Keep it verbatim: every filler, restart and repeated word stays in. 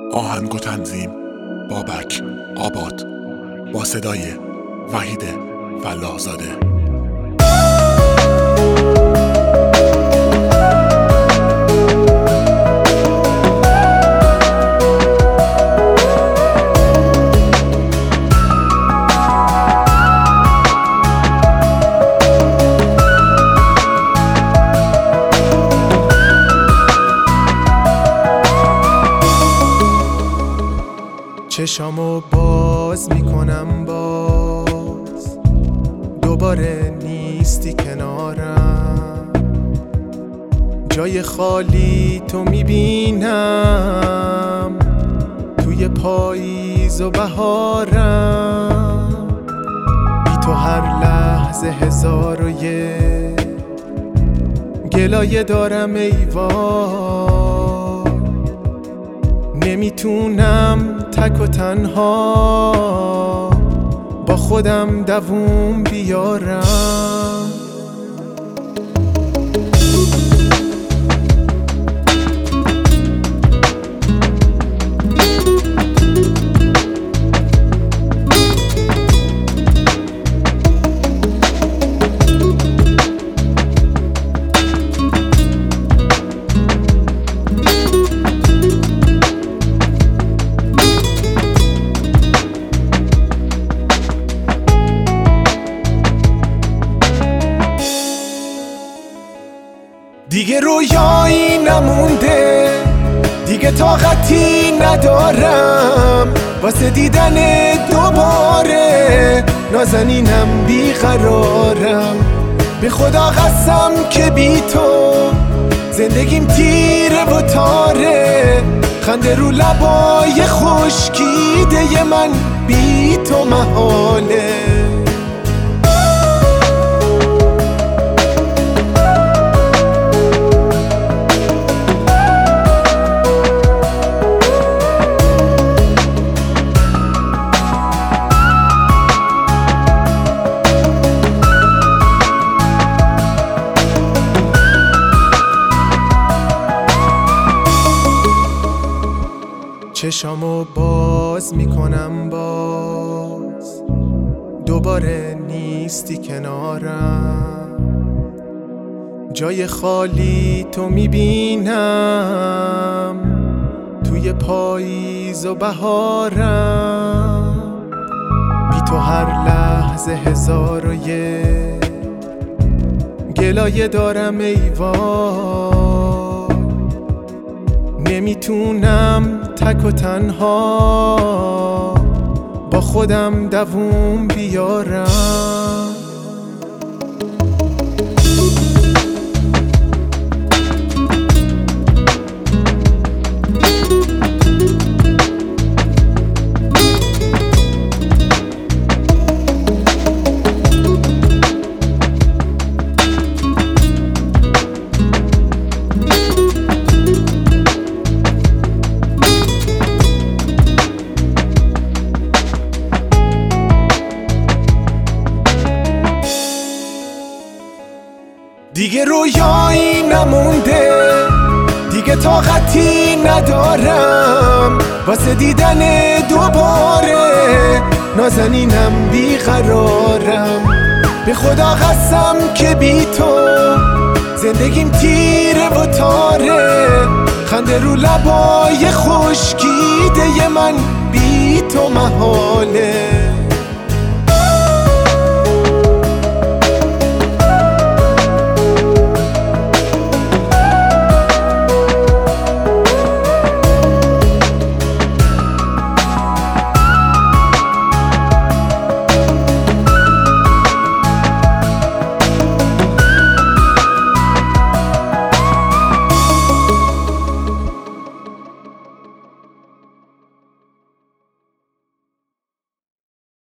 آهنگ و تنظیم بابک آباد با صدای وحید فلاح‌زاده. چشامو باز میکنم باز دوباره نیستی کنارم، جای خالی تو میبینم توی پاییز و بهارم، بی تو هر لحظه هزار و یک گلایه دارم ای وای، نمیتونم تک و تنها با خودم دووم بیارم. دیگه رویایی نمونده، دیگه طاقتی ندارم واسه دیدن دوباره نازنینم بیقرارم. به خدا قسم که بی تو زندگیم تیره و تاره، خنده رو لبای خشکیده من بی تو محاله. چشامو باز میکنم باز دوباره نیستی کنارم، جای خالی تو میبینم توی پاییز و بهارم، بی تو هر لحظه هزار و یک گلایه دارم ای وای، نمیتونم تک و تنها با خودم دووم بیارم. دیگه رویایی نمونده، دیگه طاقتی ندارم واسه دیدن دوباره نازنینم بیقرارم. به خدا قسم که بی تو زندگیم تیره و تاره، خنده رو لبای خشکیده من بی تو محاله.